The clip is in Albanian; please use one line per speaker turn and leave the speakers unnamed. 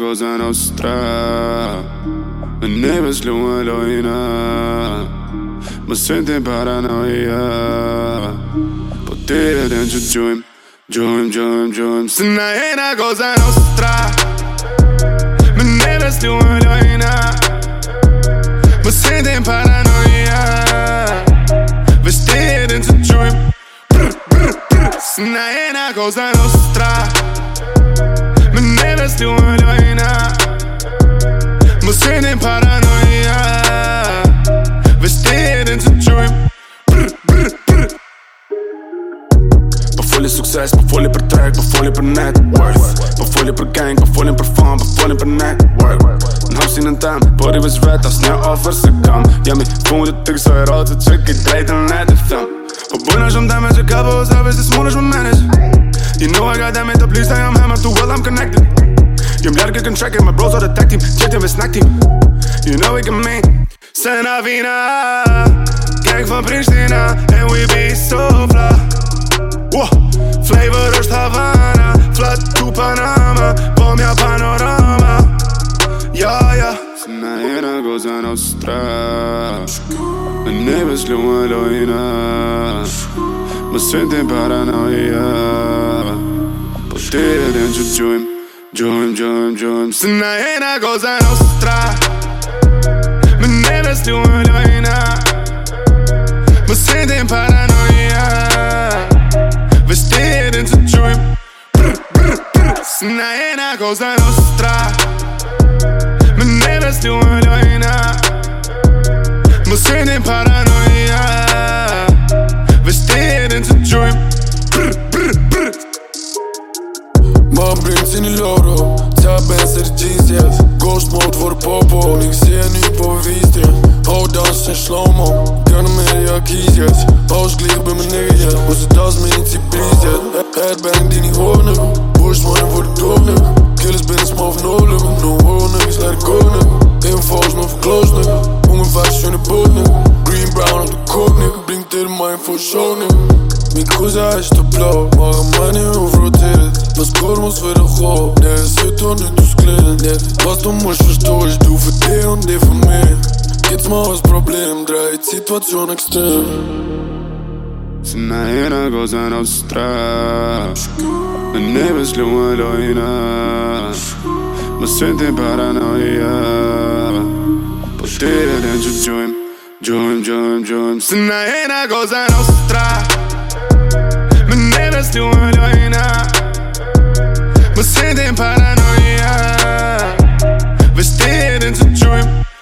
cosa nostra. Me neve slunga loina, ma sente paranoia. Potere dentro giù. Se non è una cosa nostra. Me neve slunga loina, ma sente paranoia. Vestire dentro giù. Se non è una cosa nostra. Me neve slunga loina, ma sente paranoia. Vestire dentro giù. Befolje succes, befolje per track, befolje per network. Befolje per gang, befolje per fan, befolje per network. Een hap zien en time, body was red als snel over ze kam. Ja, me voelde ik zo eruit, het check, ik draait en net de film. Op boeien som damage, ik heb al zelfs, this morning's my manager. You know I got that made up, please I am hammer, too well I'm connected. Je merkt ik een track in mijn bros, de tag team, chatten we snack team. You know ik am me, Sena Vina. Kijk van Pristina, and we be so fly. Wow, flavor Rust Havana, flat to Panama, pomja panorama. Ja, se non è una cosa nostra. Me neve slunga loina, ma sente paranoia. Potere dentro giù. Se non è una cosa nostra. Me neve slunga loina, ma sente paranoia. Vestire dentro giù. Se non è una cosa nostra. Me neve slunga loina, ma sente paranoia. Vestire dentro giù.
Man brengt in die loro, tabens er jeans, yes. Ghost mode voor de popo, ik zie je nu på bevisdream. Hou dans in slow-mo, kunnen met je keys, yes. Ausgelicht bij mijn nigga, yes. Hoe ze das me niet zie please, yes. Headbang die niet hoor, nigga. Bush money voor de dope, nigga. Killers binnen smooth, no limit. No war, niggas, let it go, nigga. Info's nog close, nigga. Honger vast in de boot, nigga. Green brown op de coat, nigga. Bring to the mind for show, nigga. Mijn cosa is te blauw, maar een money overroteerd. Was kormos voor de goal, nee, zit er nu dus klein, nee. Was du musst verstehen, ich du für dich und die für mich. Jetzt mal das Problem, draait Situation extrem.
Se non è una cosa nostra. Me neve slunga loina, ma sente paranoia. Potere dentro giù. Se non è una cosa nostra. Me neve slunga loina, ma sente paranoia. Vestire dentro giù.